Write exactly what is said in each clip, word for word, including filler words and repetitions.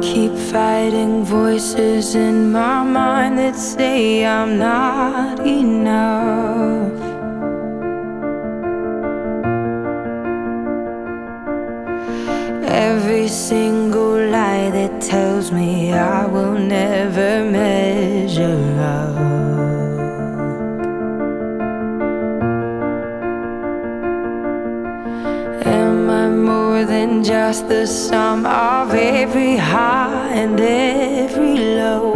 keep fighting voices in my mind that say I'm not enough. Every single lie that tells me I will never measure up. Am I more than just the sum of every high and every low?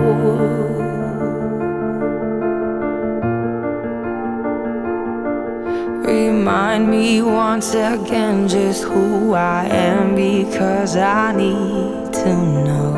Remind me once again just who I am, because I need to know.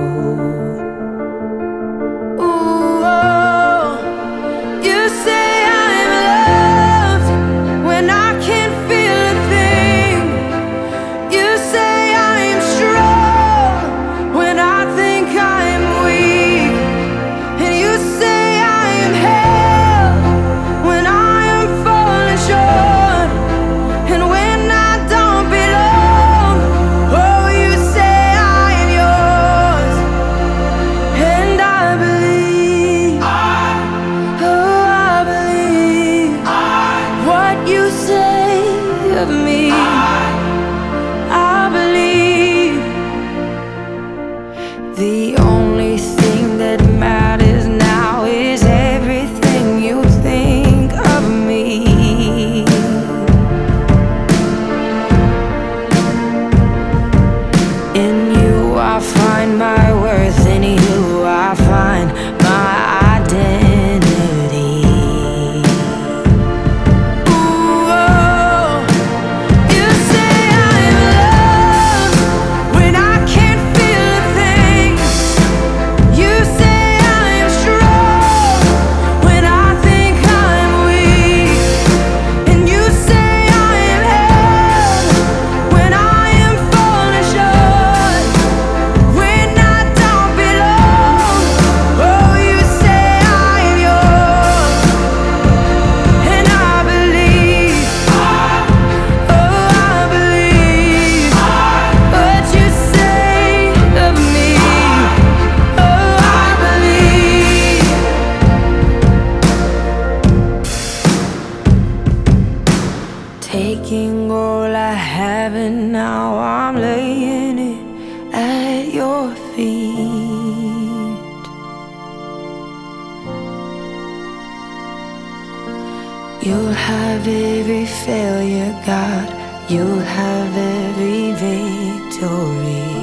Ooh, oh, you say I'm loved when I can't feel a thing. You say I'm strong when I think I'm weak. And you say I am held when I am falling short. And when I don't belong, oh, you say I am yours. And I believe, oh, I believe what you say of me. I believe the only thing that matters now is everything you think of me. In you I find my worth, in you I find my identity. Ooh, oh, you say I'm loved when I can't feel a thing. You say I am strong when I think I'm weak. And you say I am held when I am falling short. When I don't belong, oh, you say I am yours. And I believe, oh, I believe what you say of me. Oh, I believe. Taking all I have and now I'm laying it at your feet. You'll have every failure, God. You'll have every victory.